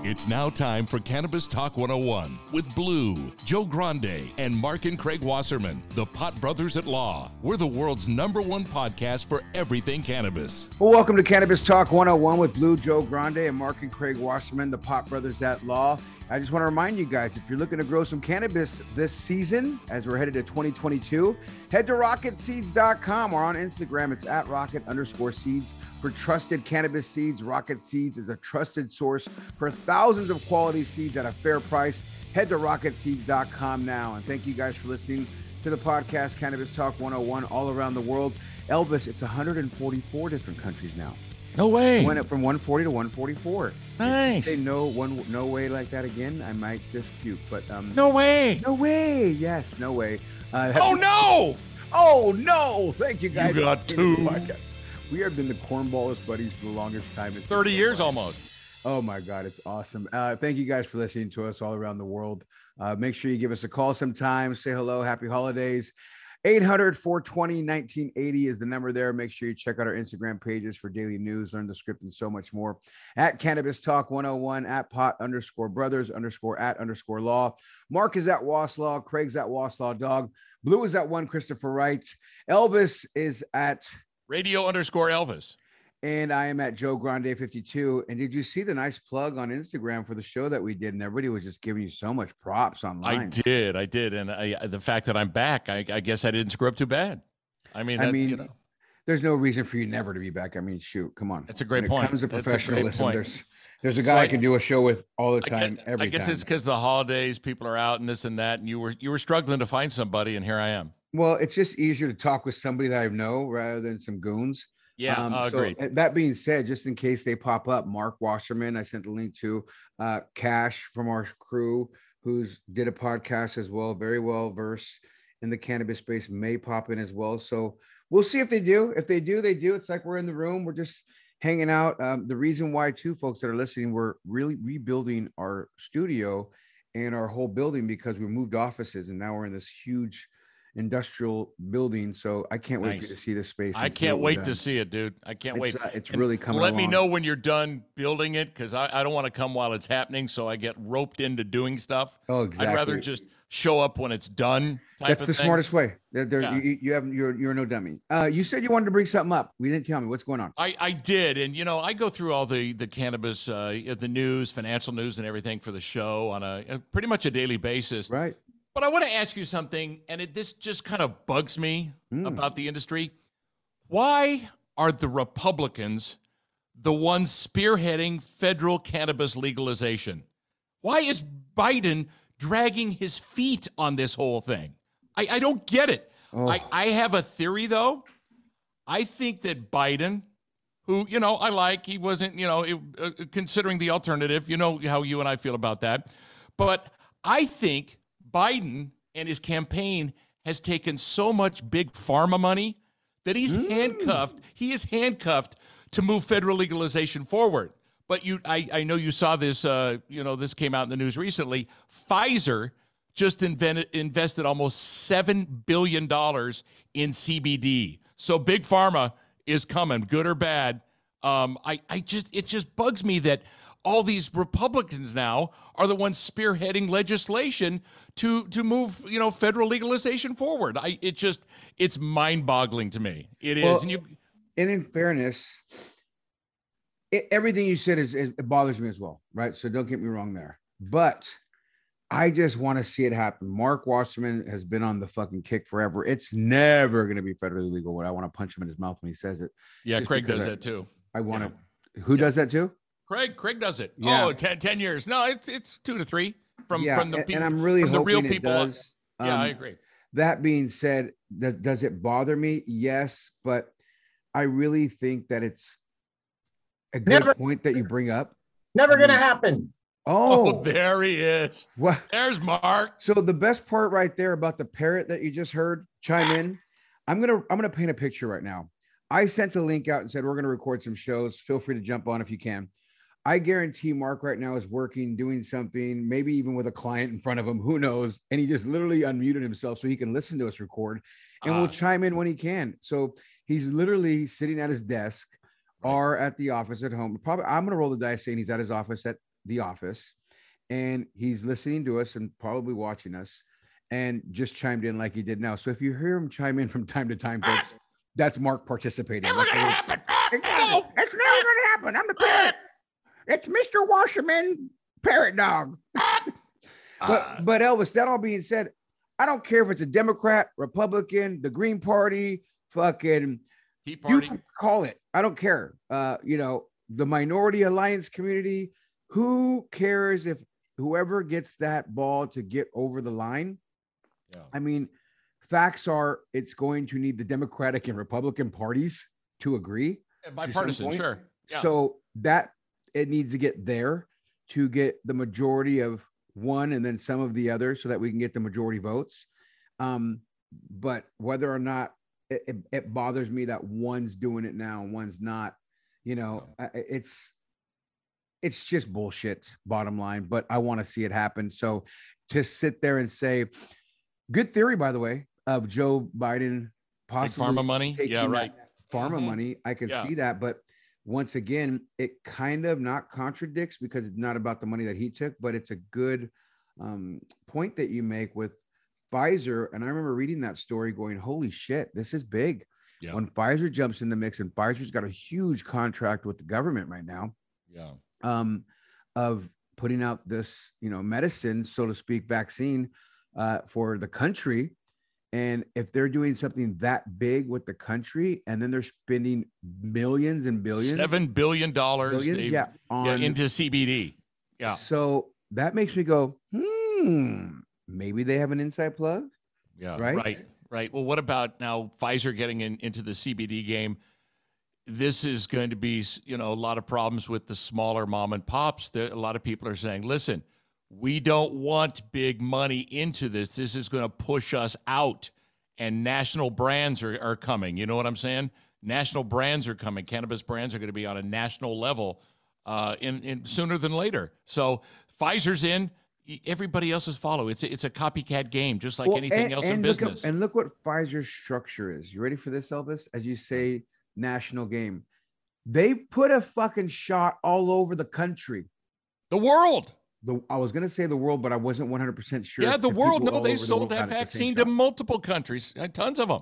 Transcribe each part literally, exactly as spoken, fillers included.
It's now time for Cannabis Talk one oh one with Blue, Joe Grande, and Mark and Craig Wasserman, the Pot Brothers at Law. We're the world's number one podcast for everything cannabis. Well, welcome to Cannabis Talk one oh one with Blue, Joe Grande, and Mark and Craig Wasserman, the Pot Brothers at Law. I just want to remind you guys, if you're looking to grow some cannabis this season, as we're headed to twenty twenty-two, head to rocket seeds dot com or on Instagram. It's at rocket underscore seeds for trusted cannabis seeds. Rocket Seeds is a trusted source for thousands of quality seeds at a fair price. Head to rocket seeds dot com now. And thank you guys for listening to the podcast, Cannabis Talk one oh one, all around the world. Elvis, it's one hundred forty-four different countries now. No way. It went up from one forty to one forty-four. Nice. If they no one, no way like that again, I might just puke. But um, no way. No way. Yes, no way. Uh, oh no. Oh no. Thank you guys. You got two. We have been the cornballest buddies for the longest time. It's thirty so years funny. almost. Oh my God, it's awesome. Uh, thank you guys for listening to us all around the world. Uh, make sure you give us a call sometime. Say hello. Happy holidays. eight hundred, four twenty, nineteen eighty is the number there. Make sure you check out our Instagram pages for daily news, learn the script, and so much more. At Cannabis Talk one oh one, at pot underscore brothers underscore at underscore law. Mark is at Waslaw. Craig's at Waslaw Dog. Blue is at one Christopher Wright. Elvis is at Radio underscore Elvis. And I am at Joe Grande fifty-two. And did you see the nice plug on Instagram for the show that we did? And everybody was just giving you so much props online. I did. I did. And I, the fact that I'm back, I, I guess I didn't screw up too bad. I mean, that, I mean, you know. There's no reason for you never to be back. I mean, shoot, come on. That's a great when point. It comes to That's professionalism. There's, there's a guy so I, I can do a show with all the time, I guess, every I guess time. it's because the holidays, people are out and this and that, and you were you were struggling to find somebody, and here I am. Well, it's just easier to talk with somebody that I know rather than some goons. Yeah, um, uh, so agreed. That being said, just in case they pop up, Mark Wasserman, I sent the link to uh, Cash from our crew, who's did a podcast as well, very well versed in the cannabis space, may pop in as well. So we'll see if they do. If they do, they do. It's like we're in the room. We're just hanging out. Um, the reason why, too, folks that are listening, we're really rebuilding our studio and our whole building because we moved offices and now we're in this huge industrial building. So I can't wait nice. to see this space. I can't wait to see it, dude. I can't it's, wait. Uh, it's and really coming Let along. me know when you're done building it because I, I don't want to come while it's happening. So I get roped into doing stuff. Oh, exactly. I'd rather just show up when it's done. That's the thing. smartest way. There, there, Yeah. you, you have you're you're no dummy. Uh, you said you wanted to bring something up. We didn't tell me what's going on. I, I did, and you know, I go through all the the cannabis, uh, the news, financial news, and everything for the show on a, a pretty much a daily basis. Right. But I want to ask you something, and it, this just kind of bugs me Mm. about the industry. Why are the Republicans the ones spearheading federal cannabis legalization? Why is Biden dragging his feet on this whole thing? I, I don't get it. Oh. I, I have a theory, though. I think that Biden, who, you know, I like, he wasn't, you know, it, uh, considering the alternative, you know how you and I feel about that. But I think Biden and his campaign has taken so much big pharma money that he's Mm. handcuffed. He is handcuffed to move federal legalization forward. But you, I, I know you saw this, uh, you know, this came out in the news recently. Pfizer just invented, invested almost seven billion dollars in C B D. So big pharma is coming, good or bad. Um, I, I just, it just bugs me that all these Republicans now are the ones spearheading legislation to to move, you know, federal legalization forward. I it just it's mind-boggling to me. It is, Well, and you. And in fairness, it, everything you said is, is it bothers me as well, right? So don't get me wrong there. But I just want to see it happen. Mark Wasserman has been on the fucking kick forever. It's never going to be federally legal. What I want to punch him in his mouth when he says it. Yeah, Just Craig because does I- that too. I want Yeah. to. Who does that too? Craig, Craig does it. Yeah. Oh, ten, ten years. No, it's it's two to three from yeah, from the and, people. and I'm really from the hoping real it people. does. yeah, Um, I agree. That being said, does, does it bother me? Yes, but I really think that it's a good Never- point that you bring up. Never I gonna mean- happen. Oh, Oh, there he is. what? There's Mark. So the best part right there about the parrot that you just heard chime in, I'm gonna I'm gonna paint a picture right now. I sent a link out and said we're gonna record some shows. Feel free to jump on if you can. I guarantee Mark right now is working, doing something, maybe even with a client in front of him. Who knows? And he just literally unmuted himself so he can listen to us record, and Ah. we'll chime in when he can. So he's literally sitting at his desk Right. or at the office at home. Probably I'm gonna roll the dice saying he's at his office at the office, and he's listening to us and probably watching us, and just chimed in like he did now. So if you hear him chime in from time to time, folks, that's Mark participating. Never gonna happen. No, it's never gonna happen. I'm the parrot. It's Mister Wasserman, parrot dog. but but Elvis, that all being said, I don't care if it's a Democrat, Republican, the Green Party, fucking Tea Party. You call it. I don't care. Uh, you know, the minority alliance community. Who cares if whoever gets that ball to get over the line? Yeah. I mean, facts are it's going to need the Democratic and Republican parties to agree. Yeah, bipartisan, sure. Yeah. So that it needs to get there to get the majority of one and then some of the other so that we can get the majority votes. Um, but whether or not it, it, it bothers me that one's doing it now and one's not, you know, I- it's it's just bullshit, bottom line, but I want to see it happen. So to sit there and say, good theory, by the way, of Joe Biden possibly Big pharma money. taking Yeah, right. pharma Mhm. money. I can Yeah. see that, but once again, it kind of not contradicts because it's not about the money that he took, but it's a good um, point that you make with Pfizer. And I remember reading that story going, holy shit, this is big. Yeah. When Pfizer jumps in the mix, and Pfizer's got a huge contract with the government right now, Yeah. um, of putting out this, you know, medicine, so to speak, vaccine uh, for the country. And if they're doing something that big with the country, and then they're spending millions and billions, Seven billion dollars. billions, they've- yeah, yeah, on into C B D. Yeah. So that makes me go, hmm, maybe they have an inside plug. Yeah. Right? Right. Right. Well, what about now Pfizer getting in, into the C B D game? This is going to be, you know, a lot of problems with the smaller mom and pops. There, a lot of people are saying, listen, we don't want big money into this. This is going to push us out. And national brands are, are coming. You know what I'm saying? National brands are coming. Cannabis brands are going to be on a national level uh, in, in sooner than later. So Pfizer's in. Everybody else is follow. It's a, it's a copycat game, just like Well, anything and- else in and look at- business. and look what Pfizer's structure is. You ready for this, Elvis? As you say, national game. They put a fucking shot all over the country. The world. The I was gonna say the world, but I wasn't one hundred percent sure. Yeah, if the world. people No, all they over the sold world that got it the same vaccine to shot. multiple countries, uh, tons of them.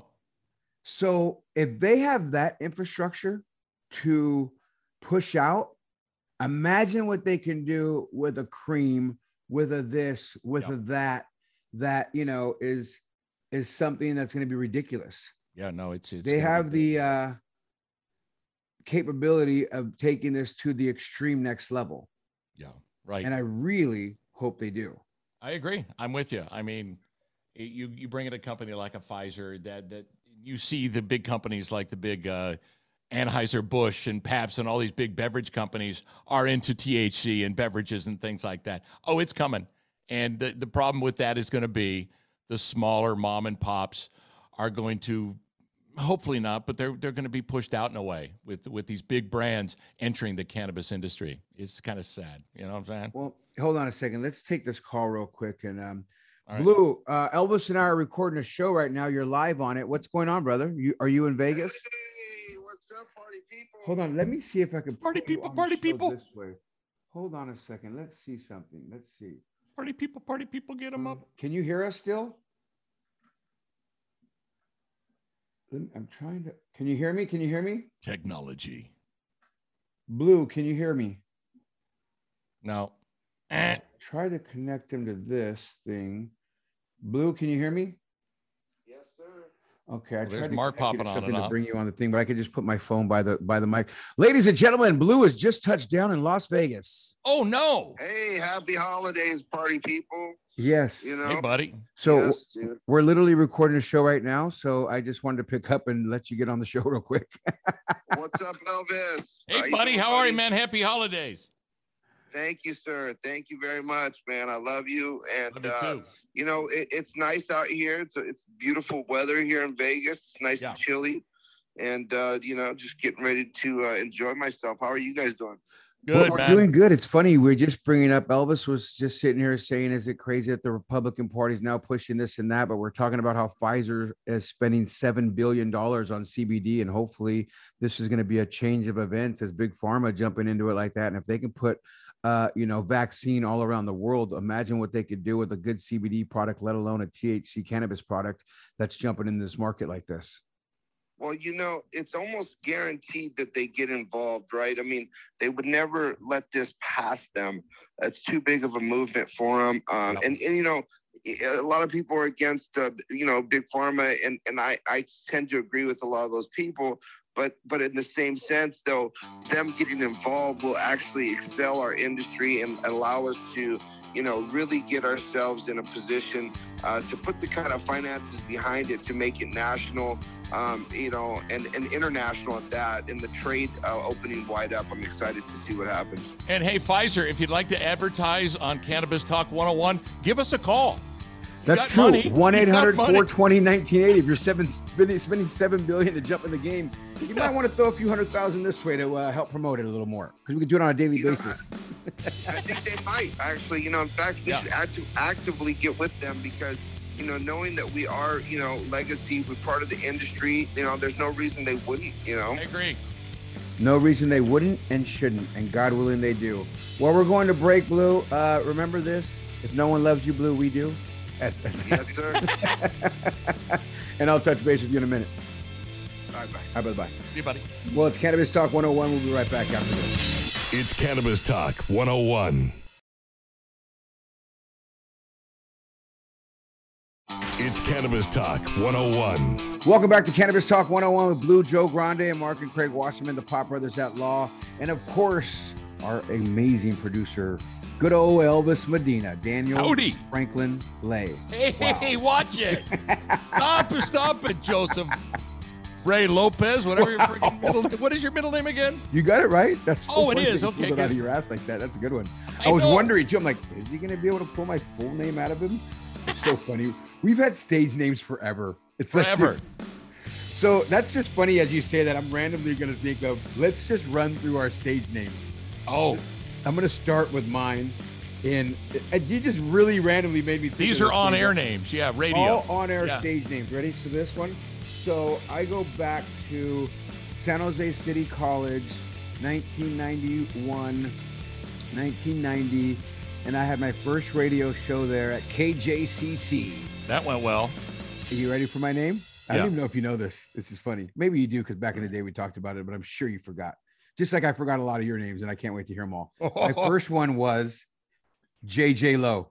So if they have that infrastructure to push out, imagine what they can do with a cream, with a this, with Yeah. a that, that you know is is something that's going to be ridiculous. Yeah, no, it's, it's They gonna have be the uh, capability of taking this to the extreme next level, big. Yeah, right. and I really hope they do. I agree. I'm with you. I mean, you you bring in a company like a Pfizer that that you see the big companies like the big uh, Anheuser-Busch and Pabst and all these big beverage companies are into T H C and beverages and things like that. Oh, it's coming. And the, the problem with that is going to be the smaller mom and pops are going to, hopefully not, but they're they're going to be pushed out in a way with with these big brands entering the cannabis industry. It's kind of sad. You know what I'm saying? Well, hold on a second. Let's take this call real quick. And um, All right. Blue, uh, Elvis and I are recording a show right now. You're live on it. What's going on, brother? You are you in Vegas? Hey, what's up, party people? Hold on. Let me see if I can Party put you people, on the party show people. This way. Hold on a second. Let's see something. Let's see. Party people, party people, get them up. Can you hear us still? Let me- I'm trying to. Can you hear me? Can you hear me? Technology. Blue, can you hear me? No. Eh. Try to connect him to this thing. Blue, can you hear me? Yes, sir. Okay, I Well, there's tried to Mark connect you to popping on something and to off. bring you on the thing, but I could just put my phone by the by the mic. Ladies and gentlemen, Blue has just touched down in Las Vegas. Oh, no. Hey, happy holidays, party people. Yes. You know, Hey, buddy. So yes, dude. we're literally recording a show right now. So I just wanted to pick up and let you get on the show real quick. What's up, Elvis? Hey, you buddy. doing, How are you, buddy? man? Happy holidays. Thank you, sir. Thank you very much, man. I love you. And Love you, uh, too. you know, it, it's nice out here. It's it's beautiful weather here in Vegas. It's nice Yeah. and chilly. and uh, you know, just getting ready to uh, enjoy myself. How are you guys doing? Good, We're man. doing good. It's funny. We're just bringing up Elvis was just sitting here saying, is it crazy that the Republican Party is now pushing this and that? But we're talking about how Pfizer is spending seven billion dollars on C B D. And hopefully this is going to be a change of events as Big Pharma jumping into it like that. And if they can put, uh, you know, vaccine all around the world, imagine what they could do with a good C B D product, let alone a T H C cannabis product that's jumping in this market like this. Well, you know, it's almost guaranteed that they get involved, right? I mean, they would never let this pass them. It's too big of a movement for them. Um, and, and, you know, a lot of people are against, uh, you know, Big Pharma, and, and I, I tend to agree with a lot of those people. But but in the same sense, though, them getting involved will actually excel our industry and allow us to, you know, really get ourselves in a position uh, to put the kind of finances behind it to make it national, um, you know, and, and international at that. And the trade uh, opening wide up, I'm excited to see what happens. And hey, Pfizer, if you'd like to advertise on Cannabis Talk one oh one, give us a call. You That's true. money. one eight hundred You got four two zero nineteen eighty. If you're seven, spending, spending seven billion to jump in the game, you might want to throw a few hundred thousand this way to uh, help promote it a little more, because we can do it on a daily You know, basis. I think they might actually, you know, in fact, we Yeah. should act- actively get with them, because, you know, knowing that we are, you know, legacy, we're part of the industry, you know, there's no reason they wouldn't, you know. I agree. No reason they wouldn't and shouldn't, and God willing they do. Well, we're going to break, Blue. Uh, remember this: if no one loves you, Blue, we do. Yes, yes. Yes, sir. And I'll touch base with you in a minute. Bye-bye. Bye, bye, bye. See you, buddy. Well, it's Cannabis Talk one oh one. We'll be right back after this. It's Cannabis Talk one oh one. It's Cannabis Talk one oh one. Welcome back to Cannabis Talk one oh one with Blue, Joe Grande, and Mark and Craig Wasserman, the Pop Brothers at Law. And of course, our amazing producer, good old Elvis Medina, Daniel Howdy. Franklin Lay. Hey, Wow. hey, watch it. Stop it, stop it, Joseph. Ray Lopez, whatever your freaking middle name. What is your middle name again? You got it right? That's so Oh, it funny is. that you Okay, pulled it out of good. your ass like that. That's a good one. I I, was know. wondering too. I'm like, is he going to be able to pull my full name out of him? It's so funny. We've had stage names forever. It's like- Forever. so that's just funny as you say that. I'm randomly going to think of, let's just run through our stage names. Oh, I'm going to start with mine. And and you just really randomly made me think these of are this on thing. air names. Yeah, radio. All on air Yeah. stage names. Ready? So this one. So I go back to San Jose City College, nineteen ninety-one, nineteen ninety, and I had my first radio show there at K J C C. That went well. Are you ready for my name? I Yeah. don't even know if you know this. This is funny. Maybe you do, because back in the day we talked about it, but I'm sure you forgot. Just like I forgot a lot of your names, and I can't wait to hear them all. My first one was J J Lowe.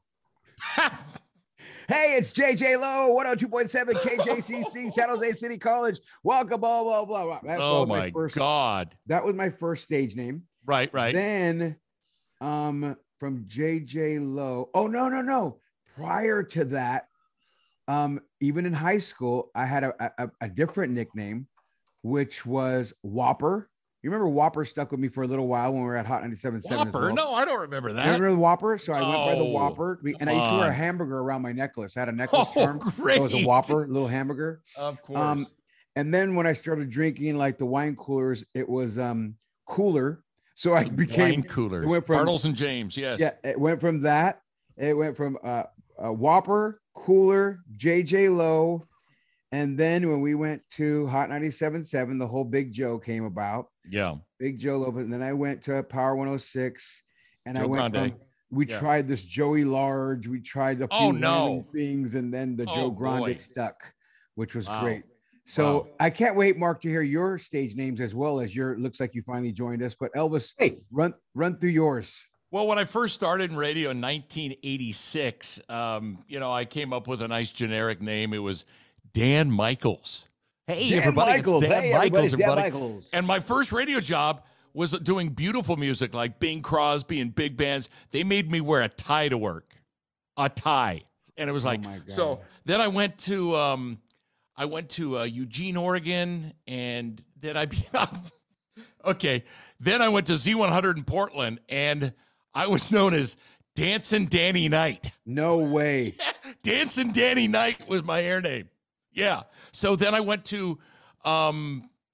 Hey, it's J J Lowe, one oh two point seven K J C C, San Jose City College. Welcome, blah, blah, blah, blah. That's Oh, all my first, God. That was my first stage name. Right, right. Then um, from J J Lowe. Oh, no, no, no. Prior to that, um, even in high school, I had a, a, a different nickname, which was Whopper. You remember Whopper stuck with me for a little while when we were at Hot ninety-seven point seven. Whopper? No, I don't remember that. Remember the Whopper? So I went by the Oh, Whopper, and I used to come wear a on. hamburger around my necklace. I had a necklace Oh, charm. It was a great. Whopper, little hamburger. Of course. Um, and then when I started drinking like the wine coolers, it was um cooler. So I became Wine coolers. it went from- Bartles and James, yes. yeah. It went from that. It went from uh, a Whopper, cooler, J J Lowe, and then when we went to Hot ninety-seven point seven, the whole Big Joe came about. Yeah. Big Joe Lopez. And then I went to Power one oh six, and I Joe went Grande. from, we Yeah. tried this Joey Large. We tried a few Oh, no. random things, and then the Oh, Joe Grande boy. stuck, which was Wow. great. So Wow. I can't wait, Mark, to hear your stage names as well as your. Looks like you finally joined us, but Elvis, Hey. run run through yours. Well, when I first started in radio in nineteen eighty-six, um, you know, I came up with a nice generic name. It was Dan Michaels. Hey, Dan everybody, Michaels. it's Dan Hey, everybody, Michaels, it's Dan everybody. Michaels. And my first radio job was doing beautiful music like Bing Crosby and big bands. They made me wear a tie to work, a tie. And it was like, my God. so then I went to, um, I went to uh, Eugene, Oregon, and then I, okay. Then I went to Z one hundred in Portland, and I was known as Dancing Danny Knight. No way. Dancing Danny Knight was my air name. Yeah. So then I went to um,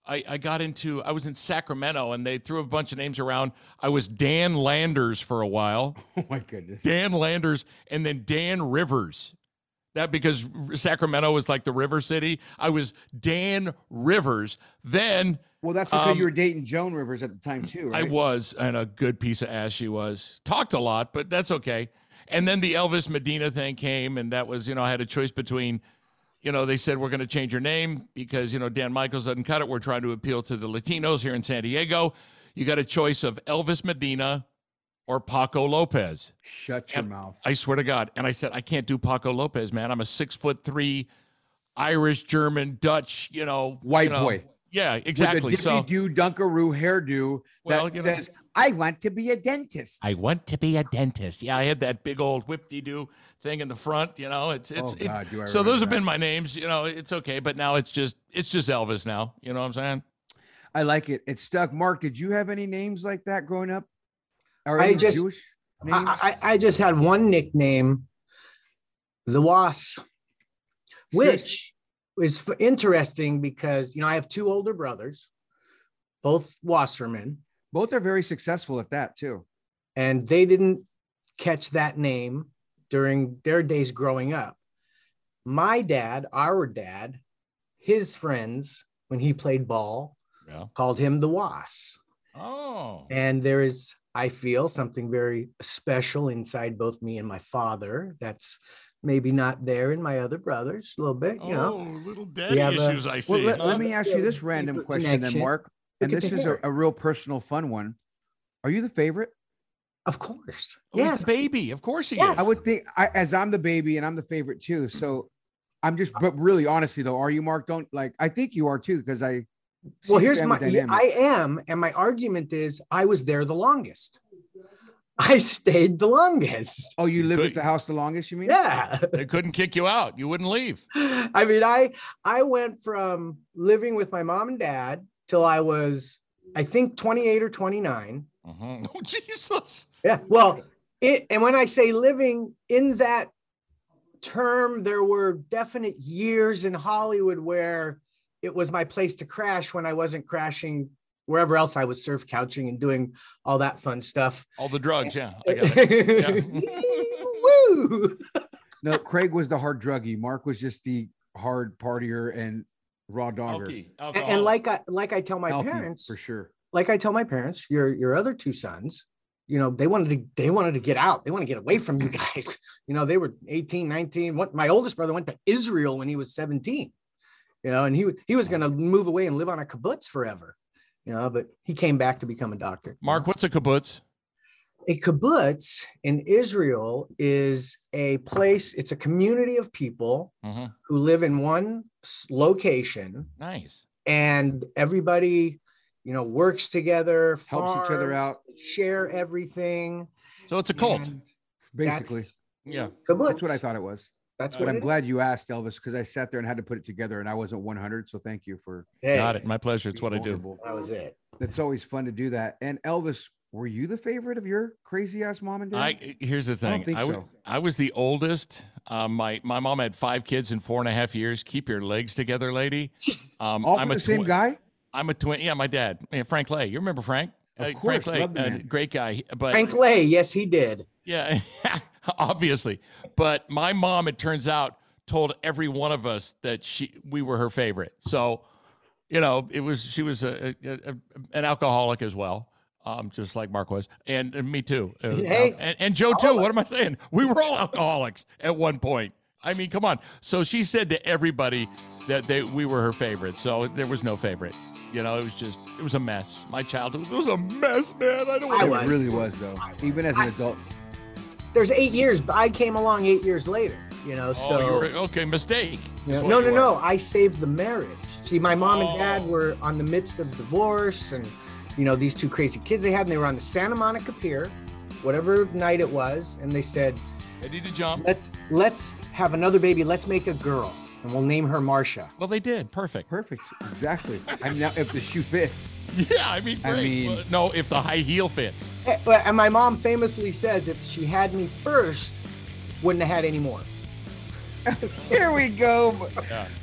I, I got into, I was in Sacramento and they threw a bunch of names around. I was Dan Landers for a while. Oh my goodness. Dan Landers and then Dan Rivers. That because Sacramento was like the river city. I was Dan Rivers. Then Well, that's because um, you were dating Joan Rivers at the time too, right? I was, and a good piece of ass she was. Talked a lot, but that's okay. And then the Elvis Medina thing came, and that was, you know, I had a choice between, you know, they said, we're going to change your name because, you know, Dan Michaels doesn't cut it. We're trying to appeal to the Latinos here in San Diego. You got a choice of Elvis Medina or Paco Lopez. Shut your And mouth. I swear to God. And I said, I can't do Paco Lopez, man. I'm a six foot three Irish, German, Dutch, you know. White you know. boy. Yeah, exactly. With a So, do Dunkaroo hairdo Well, that you know- says, I want to be a dentist. I want to be a dentist. Yeah, I had that big old whip-de-doo thing in the front, you know. It's it's Oh, God, it, do I so those have remember been my names, you know, it's okay, but now it's just it's just Elvis now, you know what I'm saying? I like it. It's stuck. Mark, did you have any names like that growing up? Or I any just- Jewish names? I, I, I just had one nickname, the Was, which is f- interesting because, you know, I have two older brothers, both Wasserman, Both are very successful at that too. and they didn't catch that name during their days growing up. My dad, our dad, his friends, when he played ball, Yeah. called him the Was. Oh. And there is, I feel, something very special inside both me and my father that's maybe not there in my other brothers a little bit, you know. Oh, little daddy have a- issues I see. Well, let, huh? let me ask you this Yeah, random deeper question then, connection. Mark. And Look at this the is a, hair. a real personal fun one. Are you the favorite? Of course. Oh, he's Yes. the baby. Of course he Yes. is. I would think, I, as I'm the baby and I'm the favorite too. So I'm just, but really, honestly though, are you, Mark? Don't like, I think you are too, because I. see Well, the here's family my, dynamic. I am, and my argument is I was there the longest. I stayed the longest. Oh, you You lived could- at the house the longest, you mean? Yeah. They couldn't kick you out. You wouldn't leave. I mean, I I went from living with my mom and dad till I was, I think, twenty-eight or twenty-nine. Mhm. Oh, Jesus. Yeah. Well, it, and when I say living in that term, there were definite years in Hollywood where it was my place to crash when I wasn't crashing wherever else I was surf couching and doing all that fun stuff. All the drugs. Yeah. I got it. Woo! No, Craig was the hard druggie. Mark was just the hard partier and raw dogger. Alky, And, alcoholic. and like I like I tell my Alky, parents, for sure. like I tell my parents, your your other two sons, you know, they wanted to they wanted to get out. They want to get away from you guys. You know, they were eighteen, nineteen. What my oldest brother went to Israel when he was seventeen. You know, and he he was going to move away and live on a kibbutz forever. You know, but he came back to become a doctor. Mark, what's a kibbutz? A kibbutz in Israel is a place, it's a community of people Mhm. who live in one s- location, Nice. and everybody, you know, works together, Helps each other farms, out. share everything. So it's a cult. and Basically, that's Yeah. kibbutz. that's what I thought it was. That's But what I'm it is. glad you asked, Elvis, because I sat there and had to put it together and I wasn't one hundred. So thank you for Hey, Got it. My pleasure. It's what I do. vulnerable. that was it. It's always fun to do that. And Elvis, were you the favorite of your crazy ass mom and dad? I here's the I thing. don't think I, w- so. I was the oldest. Um, my my mom had five kids in four and a half years. Keep your legs together, lady. Um, All I'm for a the same twi- guy? I'm a twin. Yeah, my dad, yeah, Frank Lay. You remember Frank? Of Uh, course, Frank Lay, love the uh, man. great guy. But Frank Lay, yes, he did. yeah, obviously. But my mom, it turns out, told every one of us that she we were her favorite. So, you know, it was she was a, a, a an alcoholic as well. Um, just like Mark was, and, and me too, Uh, Hey, and, and Joe all too. of What us. am I saying? We were all alcoholics at one point. I mean, come on. So she said to everybody that they we were her favorite. So there was no favorite. You know, it was just it was a mess. My childhood was a mess, man. I don't I want was. It really was, though. Even as an adult. There's eight years, but I came along eight years later, you know, Oh, so. you were, okay, mistake. Yeah. is what No, you no, were. no. I saved the marriage. See, my mom and dad Oh. were on the midst of divorce, and you know, these two crazy kids they had, and they were on the Santa Monica Pier, whatever night it was, and they said, Ready to jump. "Let's let's have another baby. Let's make a girl, and we'll name her Marsha." Well, they did. Perfect. Perfect. Exactly. I'm now, if the shoe fits. Yeah, I mean, I great. mean- Well, no, if the high heel fits. Eh, But and my mom famously says, if she had me first, wouldn't have had any more. Here we go. Yeah.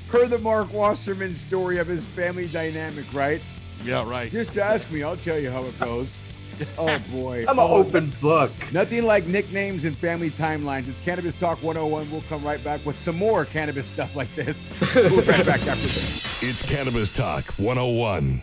heard the Mark Wasserman story of his family dynamic, right? Yeah, right. Just ask me. I'll tell you how it goes. Oh, boy. I'm an Oh, open book. Nothing like nicknames and family timelines. It's Cannabis Talk one oh one. We'll come right back with some more cannabis stuff like this. We'll be right back after this. It's Cannabis Talk one oh one.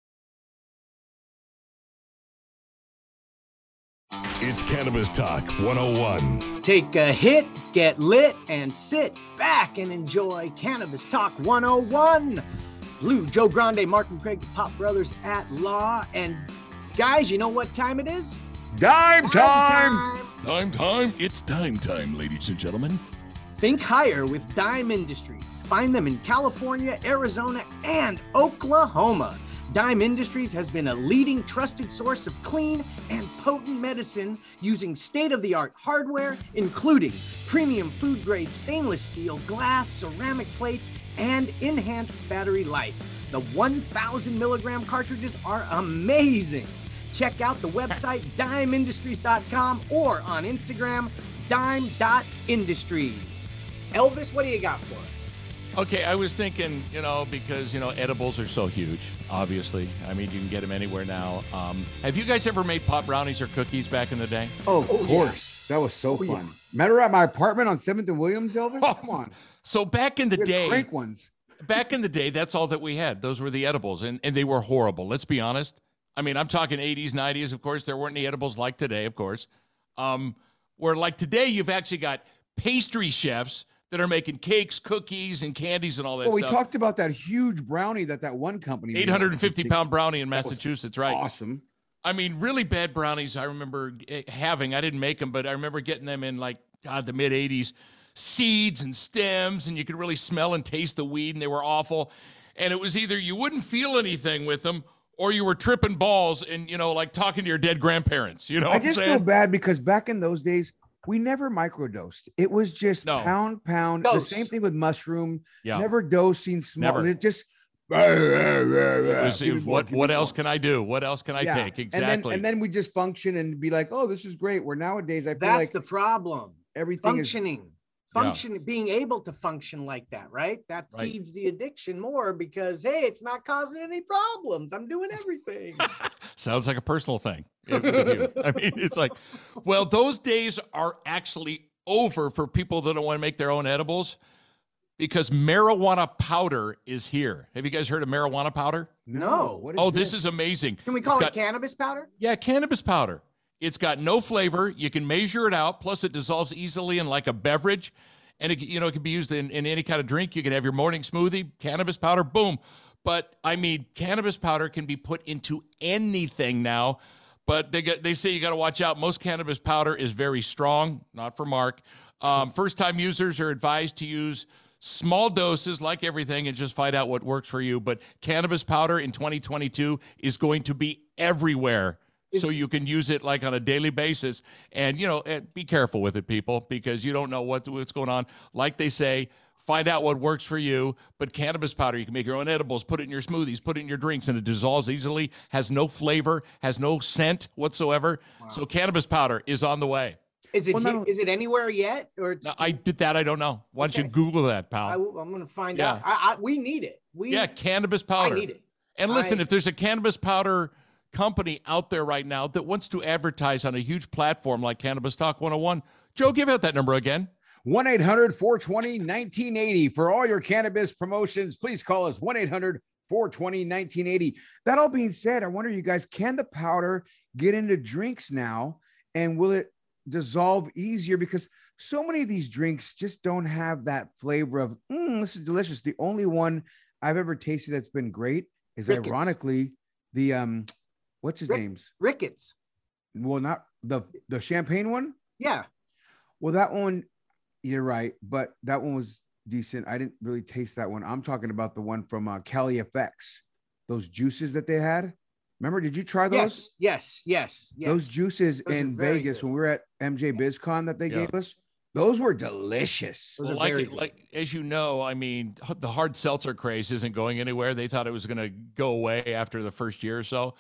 It's Cannabis Talk one oh one. Take a hit, get lit, and sit back and enjoy Cannabis Talk one oh one. Blue, Joe Grande, Mark and Craig, the Pop Brothers at Law. And guys, you know what time it is? Dime time. Time, time. It's time time, ladies and gentlemen. Think higher with Dime Industries. Find them in California, Arizona, and Oklahoma. Dime Industries has been a leading trusted source of clean and potent medicine using state-of-the-art hardware, including premium food-grade stainless steel, glass, ceramic plates, and enhanced battery life. The one thousand milligram cartridges are amazing. Check out the website dime industries dot com or on Instagram, dime dot industries. Elvis, what do you got for us? Okay, I was thinking, you know, because, you know, edibles are so huge, obviously. I mean, you can get them anywhere now. Um, have you guys ever made pot brownies or cookies back in the day? Oh, of Oh, course. That was so Oh, fun. yeah. Remember at my apartment on seventh and Williams, Elvis? Oh, Come on. So back in the We had day, crank ones. back in the day, that's all that we had. Those were the edibles, and, and they were horrible. Let's be honest. I mean, I'm talking eighties, nineties, of course. There weren't any edibles like today, of course. Um, where like today, you've actually got pastry chefs that are making cakes, cookies, and candies and all that Well, we stuff. talked about that huge brownie that that one company made. eight hundred fifty pound brownie in That was Massachusetts, right? Awesome. I mean, really bad brownies I remember eh, having. I didn't make them, but I remember getting them in like, God, the mid eighties. Seeds and stems, and you could really smell and taste the weed, and they were awful. And it was either you wouldn't feel anything with them, or you were tripping balls and, you know, like talking to your dead grandparents. You know I what I'm just feel saying? bad because back in those days, we never microdosed. It was just No. pound, pound. Dose. The same thing with mushroom. Yeah. Never dosing small. Never. It just. It was- Give me more, what give me what else more. can I do? What else can I Yeah. take? And then, Exactly. and then we just function and be like, oh, this is great. Where nowadays I feel That's like the problem. everything is. Functioning. Yeah. Function, being able to function like that, right? That Right. feeds the addiction more because, hey, it's not causing any problems. I'm doing everything. Sounds like a personal thing. with you. I mean, it's like, well, those days are actually over for people that don't want to make their own edibles because marijuana powder is here. Have you guys heard of marijuana powder? No. What Oh, this is amazing. Can we call It's it got- cannabis powder? Yeah, cannabis powder. It's got no flavor. You can measure it out. Plus, it dissolves easily in like a beverage. And, it, you know, it can be used in, in any kind of drink. You can have your morning smoothie, cannabis powder, boom. But, I mean, cannabis powder can be put into anything now. But they get, they say you got to watch out. Most cannabis powder is very strong, not for Mark. Um, first-time users are advised to use small doses like everything and just find out what works for you. But cannabis powder in twenty twenty-two is going to be everywhere. So you can use it like on a daily basis. And, you know, eh, be careful with it, people, because you don't know what, what's going on. Like they say, find out what works for you. But cannabis powder, you can make your own edibles, put it in your smoothies, put it in your drinks, and it dissolves easily, has no flavor, has no scent whatsoever. So cannabis powder is on the way. Is it Well, he- not- is it anywhere yet? Or it's, Now, I did that. I don't know. Why don't you Okay. Google that, I, pal? am going to find Yeah. out. I, I, we need it. We Yeah, cannabis I powder. need it. And listen, I- if there's a cannabis powder company out there right now that wants to advertise on a huge platform like Cannabis Talk one oh one, Joe, give out that number again. one eight hundred four twenty nineteen eighty for all your cannabis promotions. Please call us one eight hundred four twenty nineteen eighty. That all being said, I wonder, you guys, can the powder get into drinks now? And will it dissolve easier? Because so many of these drinks just don't have that flavor of, mm, this is delicious. The only one I've ever tasted that's been great is Ricketts. ironically the, um, what's his Rick- name's? Ricketts. Well, not the, the champagne one. Yeah. Well, that one, you're right, but that one was decent. I didn't really taste that one. I'm talking about the one from uh, Cali F X, those juices that they had. Remember, did you try those? Yes. Yes. Yes. Yes. Those juices Those are in very Vegas good. when we were at M J BizCon that they Yeah. gave us, those were delicious. Those Well, are like, very it- good. like as you know, I mean, h- the hard seltzer craze isn't going anywhere. They thought it was going to go away after the first year or so.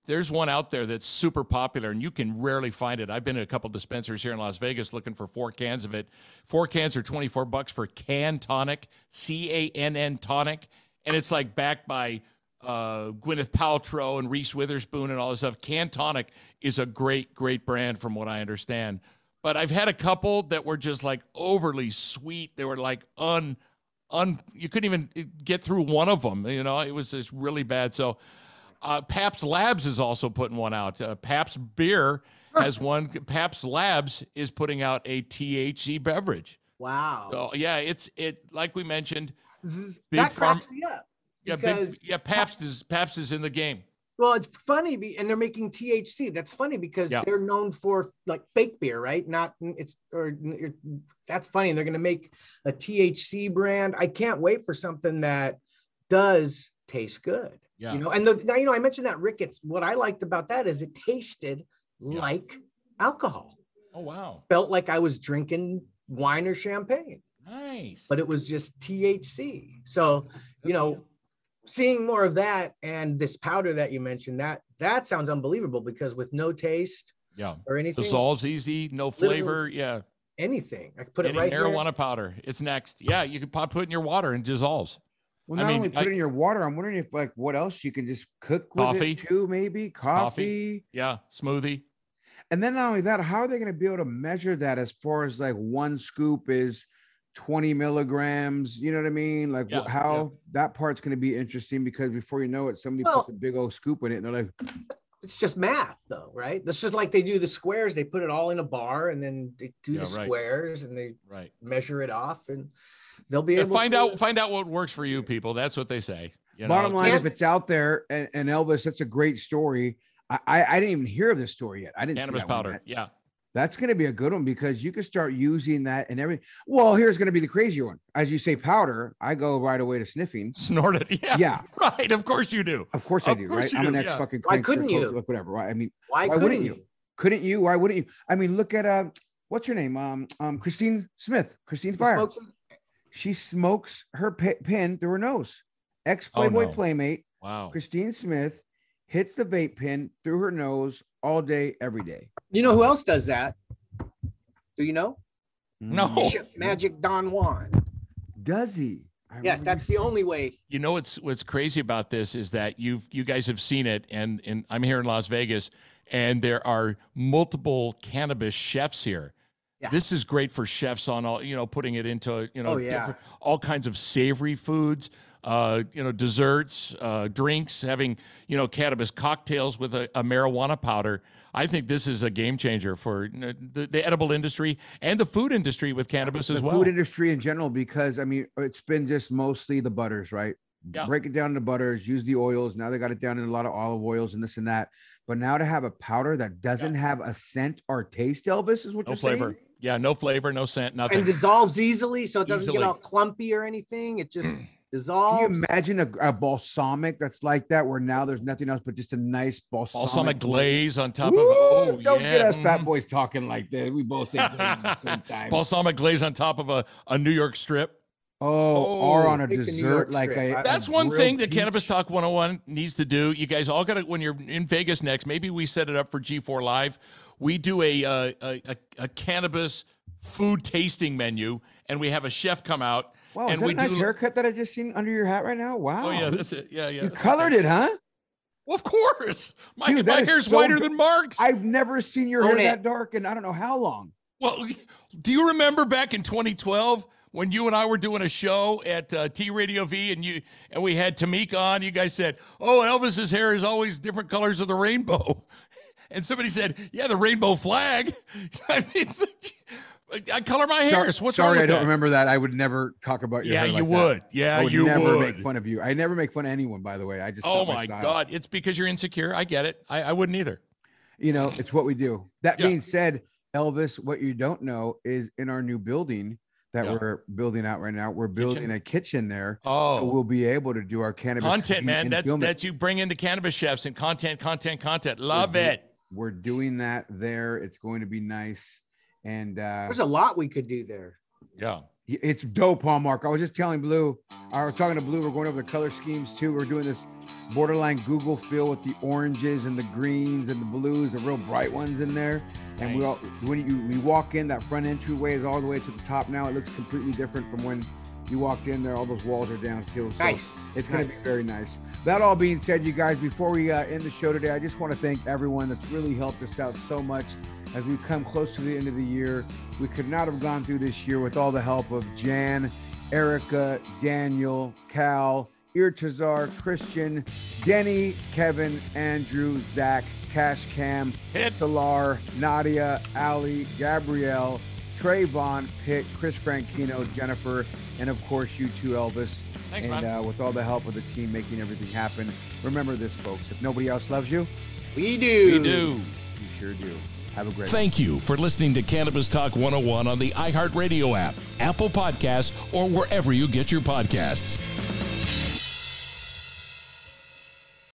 there's one out there that's super popular, and you can rarely find it. I've been to a couple dispensaries here in Las Vegas looking for four cans of it. Four cans are twenty-four bucks for Can Tonic, C A N N Tonic, and it's like backed by uh, Gwyneth Paltrow and Reese Witherspoon and all this stuff. Can Tonic is a great, great brand from what I understand. But I've had a couple that were just like overly sweet. They were like un, un. You couldn't even get through one of them. You know, it was just really bad. So. Uh, Pabst Labs is also putting one out. Uh, Pabst Beer has one. Pabst Labs is putting out a T H C beverage. Wow. So yeah, it's it like we mentioned. Big That farm, cracks me up. yeah, big, Because, yeah. Pabst is Pabst is in the game. well, it's funny, be- and they're making T H C. That's funny because Yeah. they're known for like fake beer, right? Not it's or that's funny. They're going to make a T H C brand. I can't wait for something that does taste good. Yeah. You know, and the now, you know, I mentioned that Ricketts. What I liked about that is it tasted Yeah. like alcohol. Oh wow, Felt like I was drinking wine or champagne, nice. but it was just T H C. So, you know, seeing more of that and this powder that you mentioned, that that sounds unbelievable because with no taste yeah, or anything, dissolves easy, no flavor. Yeah, anything, I could put any it right marijuana here. powder. It's next. Yeah, you could pop put it in your water and dissolves. Well, I not mean, only put I- it in your water, I'm wondering if like what else you can just cook with Coffee. it too, maybe coffee. Yeah, smoothie. And then not only that, how are they going to be able to measure that as far as like one scoop is twenty milligrams? You know what I mean? Like Yeah, wh- how that part's going to be interesting because before you know it, somebody Well- puts a big old scoop in it and they're like, It's just math, though, right? That's just like they do the squares. They put it all in a bar and then they do Yeah, the right. squares and they Right. measure it off and they'll be Yeah, able find to out find out what works for you, people. That's what they say. You know? bottom line, Can't- if it's out there and, and Elvis, that's a great story. I, I, I didn't even hear of this story yet. I didn't see Cannabis that one powder. yet. Yeah. That's going to be a good one because you can start using that and everything. Well, here's going to be the crazier one. As you say, powder, I go right away to sniffing. Snort it. Yeah. Yeah. Right. Of course you do. Of course I Of do, course right? you I'm an do, ex yeah. fucking. Why prankster, couldn't you? Like whatever. Right? I mean, Why, why couldn't wouldn't you? you? couldn't you? Why wouldn't you? I mean, look at uh, what's her name? Um, um, Christine Smith. Christine You Fire. smoke some- She smokes her pi- pin through her nose. Ex Playboy no. playmate Wow. Christine Smith hits the vape pen through her nose all day, every day. You know who else does that? Do you know? No. Bishop Magic Don Juan. Does he? I Yes, remember that's you the only way. You know what's what's crazy about this is that you've you guys have seen it, and and I'm here in Las Vegas, and there are multiple cannabis chefs here. Yeah. This is great for chefs on all, you know, putting it into, you know, Oh, yeah. different, all kinds of savory foods, uh, you know, desserts, uh, drinks, having, you know, cannabis cocktails with a, a marijuana powder. I think this is a game changer for you know, the, the edible industry and the food industry with cannabis the as well. food industry in general, because I mean, it's been just mostly the butters, right? Yeah. Break it down to butters, use the oils. Now they got it down in a lot of olive oils and this and that. But now to have a powder that doesn't have a scent or taste, Elvis, is what No you're flavor. saying? Yeah, no flavor, no scent, nothing. And dissolves easily, so it doesn't Easily. get all clumpy or anything. It just Can you dissolves. imagine a, a balsamic that's like that, where now there's nothing else but just a nice balsamic, Balsamic glaze on top Woo! of it. Oh, Don't yeah. get us fat mhm. boys talking like that. We both say glaze at the same time. Balsamic glaze on top of a, a New York strip. Oh, or on a Take the New dessert York like strip. a. I- That's a one grilled thing that peach. Cannabis Talk one oh one needs to do. You guys all got to, when you're in Vegas next, maybe we set it up for G four Live. We do a, uh, a, a, a cannabis food tasting menu, and we have a chef come out. Wow, and is that we a nice do, haircut that I just seen under your hat right now? Wow. Oh, yeah, that's it. Yeah, yeah. You colored it, huh? Well, of course. My, Dude, that my is hair's so whiter good. than Mark's. I've never seen your Own hair it. that dark, and I don't know how long. Well, do you remember back in twenty twelve when you and I were doing a show at uh, T Radio V and you and we had Tamika on? You guys said, "Oh, Elvis's hair is always different colors of the rainbow," and somebody said, "Yeah, the rainbow flag." I mean, I color my hair. Sorry, so what's sorry wrong I with don't that? remember that. I would never talk about your Yeah, hair you like that. would. Yeah, I would you never would. make fun of you. I never make fun of anyone, by the way. I just Oh not my style. God! It's because you're insecure. I get it. I, I wouldn't either. You know, it's what we do. That Yeah. being said, Elvis, what you don't know is in our new building that Yeah. we're building out right now, we're building Kitchen? a kitchen there. Oh, So we'll be able to do our cannabis content, cooking man. and That's film it. that's you bring in the cannabis chefs and content, content, content. Love We're do- it. We're doing that there. It's going to be nice. And uh There's a lot we could do there. Yeah. It's dope, Hallmark. I was just telling Blue, I was talking to Blue, we're going over the color schemes too. We're doing this borderline Google feel with the oranges and the greens and the blues, the real bright ones in there. And Nice. we all, when you we walk in, that front entryway is all the way to the top now. It looks completely different from when you walked in there. All those walls are down still. So Nice. it's going to Nice. be very nice. That all being said, you guys, before we uh, end the show today, I just want to thank everyone that's really helped us out so much as we come close to the end of the year. We could not have gone through this year with all the help of Jan, Erica, Daniel, Cal, Irtazar, Christian, Denny, Kevin, Andrew, Zach, Cash Cam, Hit. Pilar, Nadia, Ali, Gabrielle, Trayvon, Pitt, Chris Franchino, Jennifer, and of course you too, Elvis. Thanks, and man. uh, with all the help of the team making everything happen. Remember this, folks. If nobody else loves you, We do. We do. you sure do. Have a great Thank you for listening to Cannabis Talk one oh one on the iHeartRadio app, Apple Podcasts, or wherever you get your podcasts.